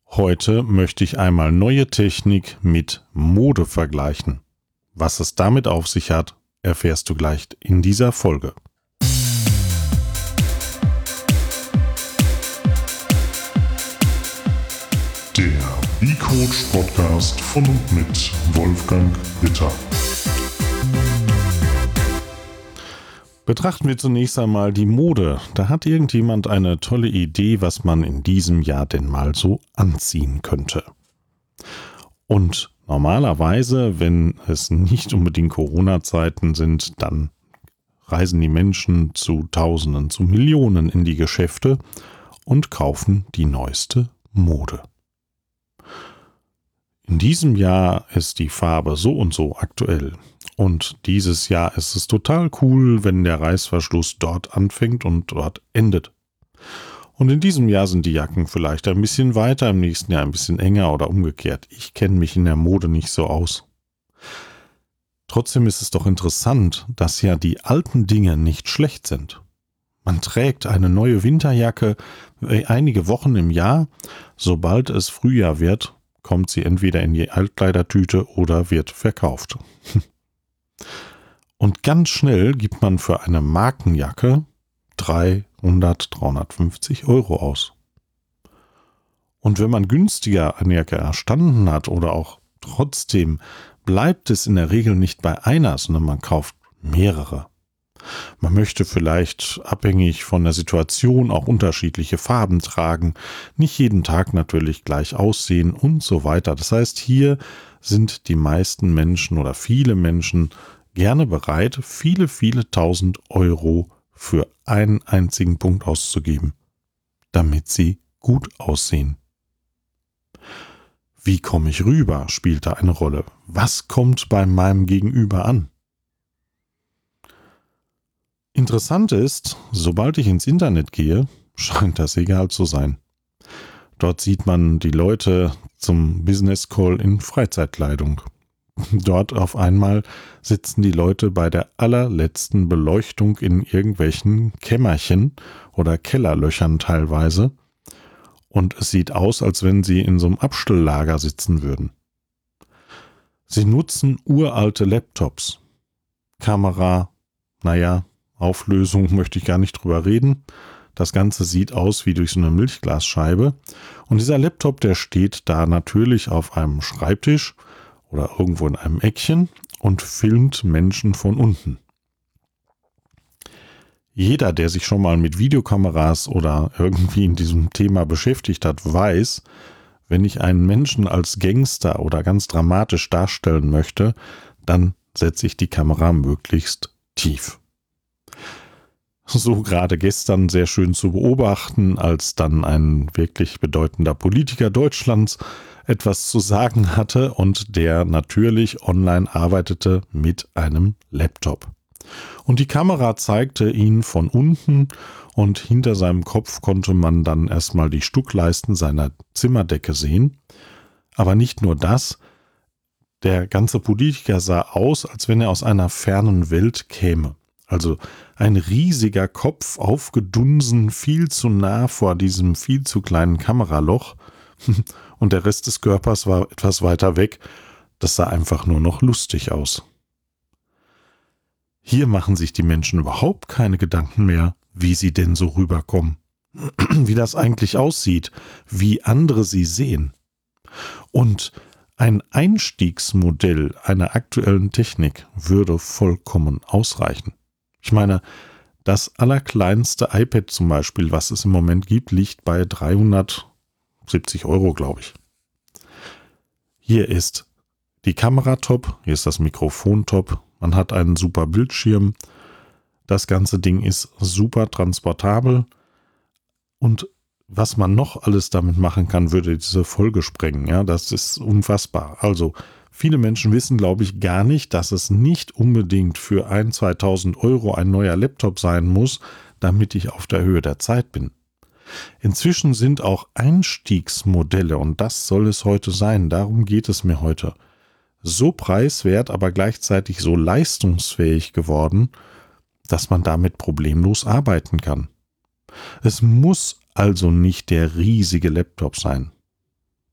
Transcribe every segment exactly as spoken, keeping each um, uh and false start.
Heute möchte ich einmal neue Technik mit Mode vergleichen. Was es damit auf sich hat, erfährst du gleich in dieser Folge. Der B-Coach Podcast von und mit Wolfgang Witter. Betrachten wir zunächst einmal die Mode. Da hat irgendjemand eine tolle Idee, was man in diesem Jahr denn mal so anziehen könnte. Und normalerweise, wenn es nicht unbedingt Corona-Zeiten sind, dann reisen die Menschen zu Tausenden, zu Millionen in die Geschäfte und kaufen die neueste Mode. In diesem Jahr ist die Farbe so und so aktuell. Und dieses Jahr ist es total cool, wenn der Reißverschluss dort anfängt und dort endet. Und in diesem Jahr sind die Jacken vielleicht ein bisschen weiter, im nächsten Jahr ein bisschen enger oder umgekehrt. Ich kenne mich in der Mode nicht so aus. Trotzdem ist es doch interessant, dass ja die alten Dinge nicht schlecht sind. Man trägt eine neue Winterjacke einige Wochen im Jahr. Sobald es Frühjahr wird, kommt sie entweder in die Altkleidertüte oder wird verkauft. Und ganz schnell gibt man für eine Markenjacke dreihundert, dreihundertfünfzig Euro aus. Und wenn man günstiger eine Jacke erstanden hat oder auch trotzdem, bleibt es in der Regel nicht bei einer, sondern man kauft mehrere. Man möchte vielleicht abhängig von der Situation auch unterschiedliche Farben tragen, nicht jeden Tag natürlich gleich aussehen und so weiter. Das heißt, hier sind die meisten Menschen oder viele Menschen gerne bereit, viele, viele tausend Euro für einen einzigen Punkt auszugeben, damit sie gut aussehen. Wie komme ich rüber, spielt da eine Rolle. Was kommt bei meinem Gegenüber an? Interessant ist, sobald ich ins Internet gehe, scheint das egal zu sein. Dort sieht man die Leute zum Business Call in Freizeitkleidung. Dort auf einmal sitzen die Leute bei der allerletzten Beleuchtung in irgendwelchen Kämmerchen oder Kellerlöchern teilweise. Und es sieht aus, als wenn sie in so einem Abstelllager sitzen würden. Sie nutzen uralte Laptops. Kamera, naja, Auflösung möchte ich gar nicht drüber reden. Das Ganze sieht aus wie durch so eine Milchglasscheibe. Und dieser Laptop, der steht da natürlich auf einem Schreibtisch oder irgendwo in einem Eckchen und filmt Menschen von unten. Jeder, der sich schon mal mit Videokameras oder irgendwie in diesem Thema beschäftigt hat, weiß, wenn ich einen Menschen als Gangster oder ganz dramatisch darstellen möchte, dann setze ich die Kamera möglichst tief. So gerade gestern sehr schön zu beobachten, als dann ein wirklich bedeutender Politiker Deutschlands etwas zu sagen hatte und der natürlich online arbeitete mit einem Laptop. Und die Kamera zeigte ihn von unten und hinter seinem Kopf konnte man dann erstmal die Stuckleisten seiner Zimmerdecke sehen. Aber nicht nur das, der ganze Politiker sah aus, als wenn er aus einer fernen Welt käme. Also ein riesiger Kopf, aufgedunsen, viel zu nah vor diesem viel zu kleinen Kameraloch und der Rest des Körpers war etwas weiter weg. Das sah einfach nur noch lustig aus. Hier machen sich die Menschen überhaupt keine Gedanken mehr, wie sie denn so rüberkommen, wie das eigentlich aussieht, wie andere sie sehen. Und ein Einstiegsmodell einer aktuellen Technik würde vollkommen ausreichen. Ich meine, das allerkleinste iPad zum Beispiel, was es im Moment gibt, liegt bei dreihundertsiebzig Euro, glaube ich. Hier ist die Kamera top, hier ist das Mikrofon top, man hat einen super Bildschirm, das ganze Ding ist super transportabel und was man noch alles damit machen kann, würde diese Folge sprengen. Ja, das ist unfassbar. Also viele Menschen wissen, glaube ich, gar nicht, dass es nicht unbedingt für ein-, zweitausend Euro ein neuer Laptop sein muss, damit ich auf der Höhe der Zeit bin. Inzwischen sind auch Einstiegsmodelle, und das soll es heute sein, darum geht es mir heute, so preiswert, aber gleichzeitig so leistungsfähig geworden, dass man damit problemlos arbeiten kann. Es muss also nicht der riesige Laptop sein.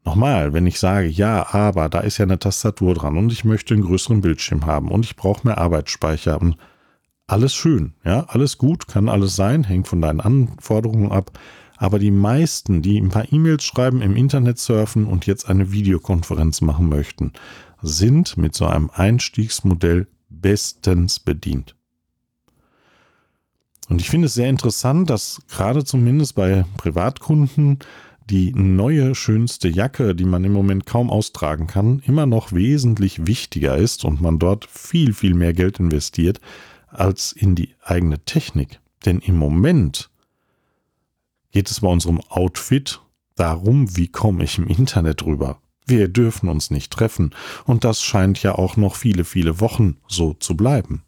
Nochmal, wenn ich sage, ja, aber da ist ja eine Tastatur dran und ich möchte einen größeren Bildschirm haben und ich brauche mehr Arbeitsspeicher und alles schön, ja, alles gut, kann alles sein, hängt von deinen Anforderungen ab. Aber die meisten, die ein paar E-Mails schreiben, im Internet surfen und jetzt eine Videokonferenz machen möchten, sind mit so einem Einstiegsmodell bestens bedient. Und ich finde es sehr interessant, dass gerade zumindest bei Privatkunden die neue, schönste Jacke, die man im Moment kaum austragen kann, immer noch wesentlich wichtiger ist und man dort viel, viel mehr Geld investiert als in die eigene Technik. Denn im Moment geht es bei unserem Outfit darum, wie komme ich im Internet rüber. Wir dürfen uns nicht treffen und das scheint ja auch noch viele, viele Wochen so zu bleiben.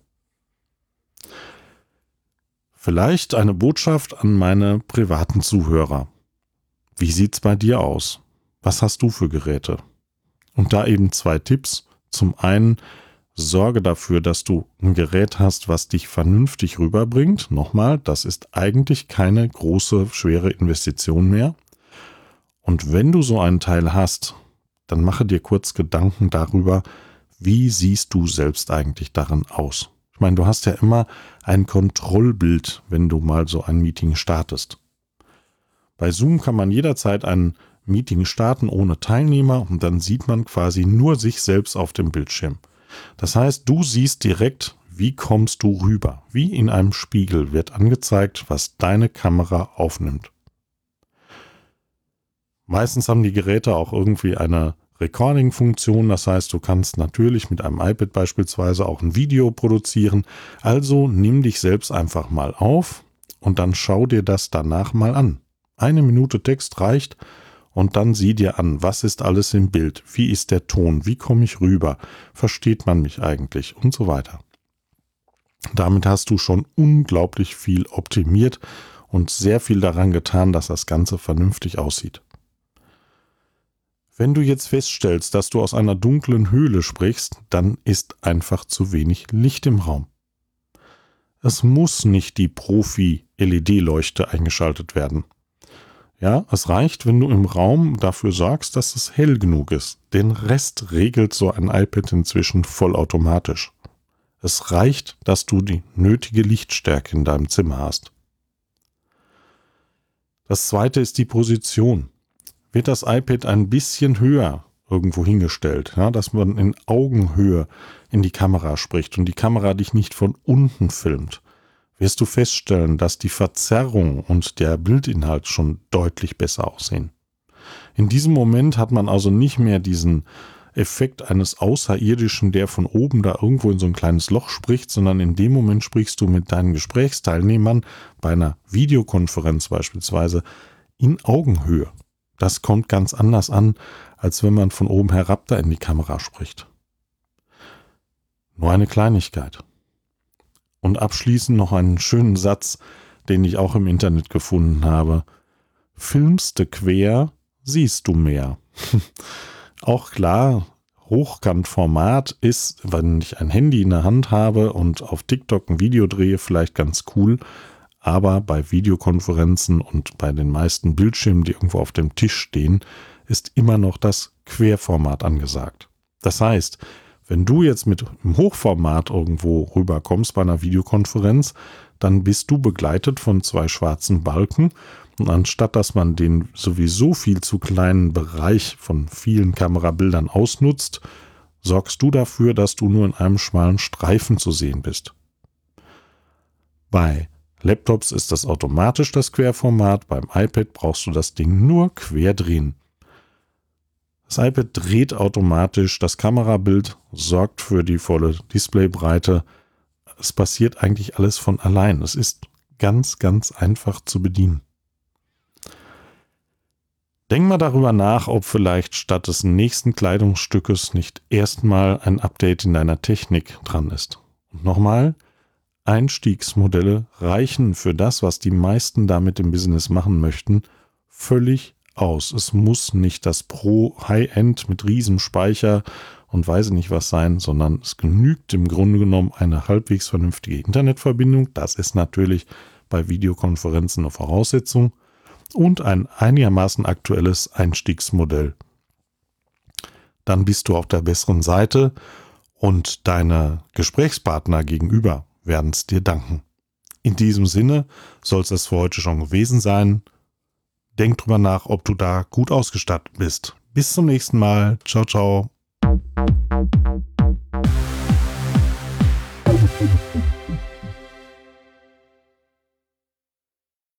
Vielleicht eine Botschaft an meine privaten Zuhörer. Wie sieht's bei dir aus? Was hast du für Geräte? Und da eben zwei Tipps. Zum einen, sorge dafür, dass du ein Gerät hast, was dich vernünftig rüberbringt. Nochmal, das ist eigentlich keine große, schwere Investition mehr. Und wenn du so einen Teil hast, dann mache dir kurz Gedanken darüber, wie siehst du selbst eigentlich darin aus? Ich meine, du hast ja immer ein Kontrollbild, wenn du mal so ein Meeting startest. Bei Zoom kann man jederzeit ein Meeting starten ohne Teilnehmer und dann sieht man quasi nur sich selbst auf dem Bildschirm. Das heißt, du siehst direkt, wie kommst du rüber. Wie in einem Spiegel wird angezeigt, was deine Kamera aufnimmt. Meistens haben die Geräte auch irgendwie eine Recording-Funktion, das heißt, du kannst natürlich mit einem iPad beispielsweise auch ein Video produzieren. Also nimm dich selbst einfach mal auf und dann schau dir das danach mal an. Eine Minute Text reicht und dann sieh dir an, was ist alles im Bild, wie ist der Ton, wie komme ich rüber, versteht man mich eigentlich und so weiter. Damit hast du schon unglaublich viel optimiert und sehr viel daran getan, dass das Ganze vernünftig aussieht. Wenn du jetzt feststellst, dass du aus einer dunklen Höhle sprichst, dann ist einfach zu wenig Licht im Raum. Es muss nicht die Profi-L E D-Leuchte eingeschaltet werden. Ja, es reicht, wenn du im Raum dafür sorgst, dass es hell genug ist. Den Rest regelt so ein iPad inzwischen vollautomatisch. Es reicht, dass du die nötige Lichtstärke in deinem Zimmer hast. Das zweite ist die Position. Wird das iPad ein bisschen höher irgendwo hingestellt, ja, dass man in Augenhöhe in die Kamera spricht und die Kamera dich nicht von unten filmt, wirst du feststellen, dass die Verzerrung und der Bildinhalt schon deutlich besser aussehen. In diesem Moment hat man also nicht mehr diesen Effekt eines Außerirdischen, der von oben da irgendwo in so ein kleines Loch spricht, sondern in dem Moment sprichst du mit deinen Gesprächsteilnehmern bei einer Videokonferenz beispielsweise in Augenhöhe. Das kommt ganz anders an, als wenn man von oben herab da in die Kamera spricht. Nur eine Kleinigkeit. Und abschließend noch einen schönen Satz, den ich auch im Internet gefunden habe. Filmste quer, siehst du mehr. Auch klar, Hochkantformat ist, wenn ich ein Handy in der Hand habe und auf TikTok ein Video drehe, vielleicht ganz cool. Aber bei Videokonferenzen und bei den meisten Bildschirmen, die irgendwo auf dem Tisch stehen, ist immer noch das Querformat angesagt. Das heißt, wenn du jetzt mit dem Hochformat irgendwo rüberkommst bei einer Videokonferenz, dann bist du begleitet von zwei schwarzen Balken. Und anstatt dass man den sowieso viel zu kleinen Bereich von vielen Kamerabildern ausnutzt, sorgst du dafür, dass du nur in einem schmalen Streifen zu sehen bist. Bei Laptops ist das automatisch das Querformat, beim iPad brauchst du das Ding nur quer drehen. Das iPad dreht automatisch, das Kamerabild sorgt für die volle Displaybreite. Es passiert eigentlich alles von allein. Es ist ganz, ganz einfach zu bedienen. Denk mal darüber nach, ob vielleicht statt des nächsten Kleidungsstückes nicht erstmal ein Update in deiner Technik dran ist. Und nochmal, Einstiegsmodelle reichen für das, was die meisten damit im Business machen möchten, völlig aus. Es muss nicht das Pro High-End mit Riesenspeicher und weiß nicht was sein, sondern es genügt im Grunde genommen eine halbwegs vernünftige Internetverbindung. Das ist natürlich bei Videokonferenzen eine Voraussetzung und ein einigermaßen aktuelles Einstiegsmodell dann bist du auf der besseren Seite und deine Gesprächspartner gegenüber werden es dir danken. In diesem Sinne soll es das für heute schon gewesen sein. Denk drüber nach, ob du da gut ausgestattet bist. Bis zum nächsten Mal. Ciao, ciao.